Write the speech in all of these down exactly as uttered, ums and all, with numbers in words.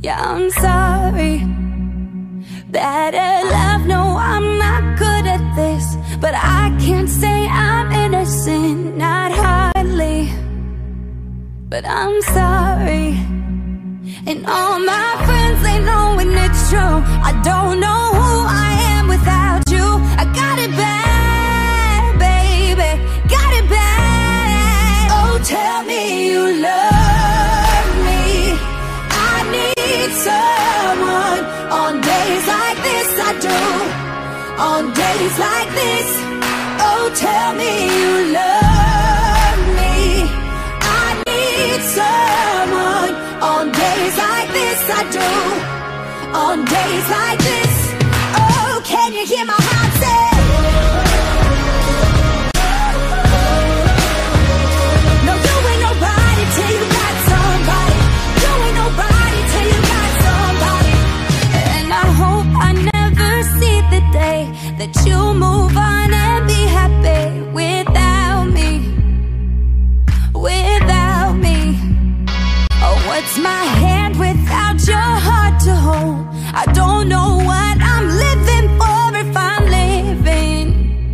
Yeah, I'm sorry. Bad at love, no, I'm not good at this. But I can't say I'm innocent, not hardly. But I'm sorry. And all my friends, they know when it's true. I don't know who I am without you. I got it bad, baby, got it bad. Oh, tell me you love me. I need someone. On days like this I do. On days like this. Oh, tell me you love me. I need someone. On days like this I do. On days like this. Oh, can you hear my heart say? No, you ain't nobody till you got somebody. You ain't nobody till you got somebody. And I hope I never see the day that you move on and be happy without me. Without me. Oh, what's my hand without your heart to hold? I don't know what I'm living for if I'm living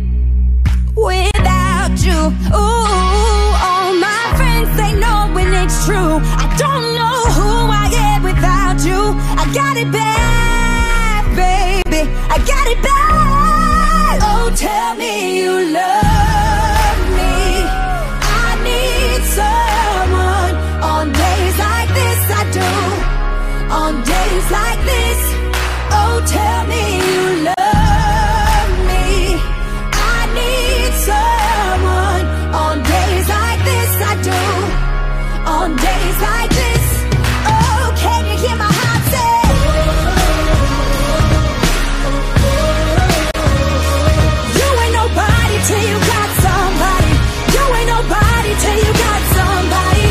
without you. Ooh, all my friends, they know when it's true. I don't know who I am without you. I got it bad, baby, I got it bad. Oh, tell me you love me. I need someone. On days like this I do. On days like this. Oh, tell me you love me. I need someone. On days like this I do. On days like this. Oh, can you hear my heart say? You ain't nobody till you got somebody. You ain't nobody till you got somebody.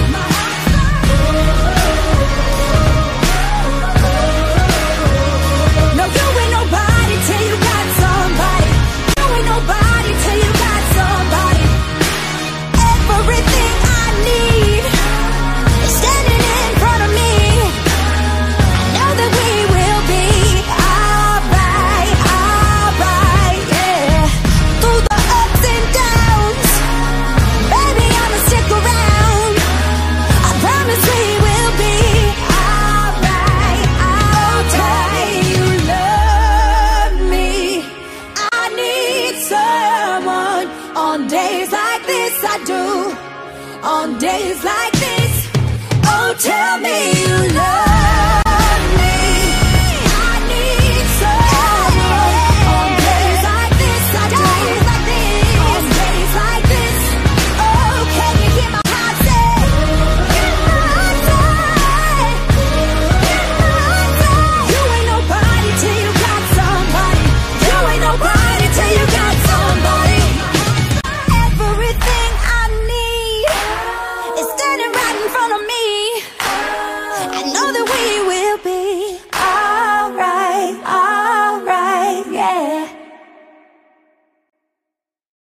No, you ain't nobody till you got somebody. You ain't nobody till you got somebody. Everything I need is standing in front of me. I know that we will be alright, alright, yeah. Through the ups and downs, baby, I'ma stick around. I promise we will be alright, alright. You love me. I need someone. On days like this I do. On days like this. Oh, tell me